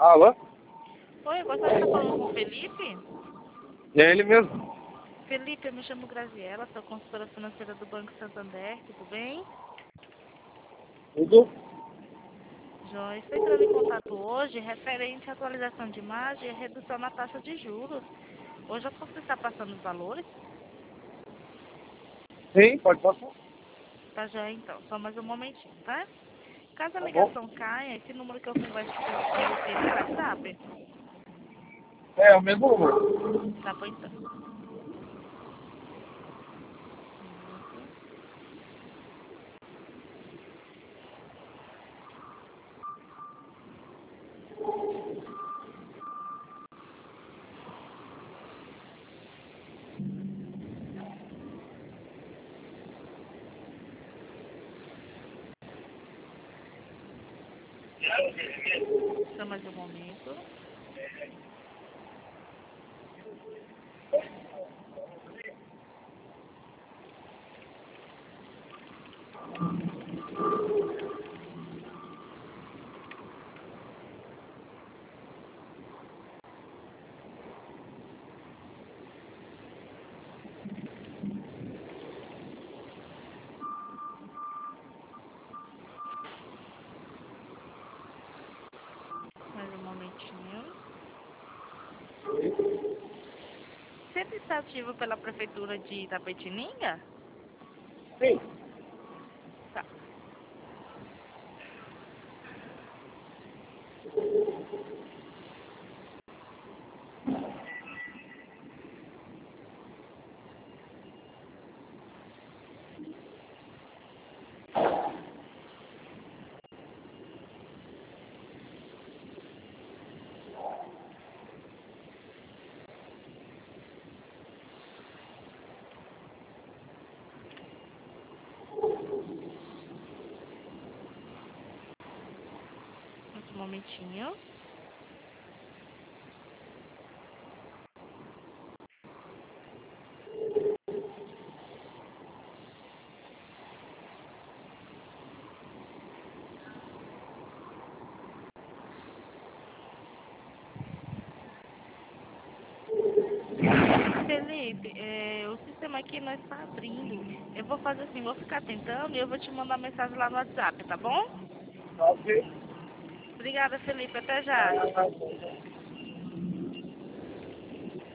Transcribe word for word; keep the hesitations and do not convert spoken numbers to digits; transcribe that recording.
Alô? Oi, eu gostaria de estar falando com o Felipe. É ele mesmo. Felipe, eu me chamo Graziela, sou consultora financeira do Banco Santander, tudo bem? Tudo? Joia, estou entrando em contato hoje referente à atualização de imagem e a redução na taxa de juros. Hoje eu posso estar passando os valores? Sim, pode passar. Tá já então, só mais um momentinho, tá? Caso a Tá bom? ligação caia, esse número que eu converso com com você é WhatsApp? É, o mesmo número. Tá bom então. Um minuto. Só mais um momento. Mais um momentinho. Você está ativo pela Prefeitura de Itapetininga? Sim. Tá. Mais um momentinho. Felipe, é, o sistema aqui não está abrindo. Eu vou fazer assim, vou ficar tentando e eu vou te mandar mensagem lá no WhatsApp, tá bom? Tá ok. Obrigada, Felipe. Até já. Ah,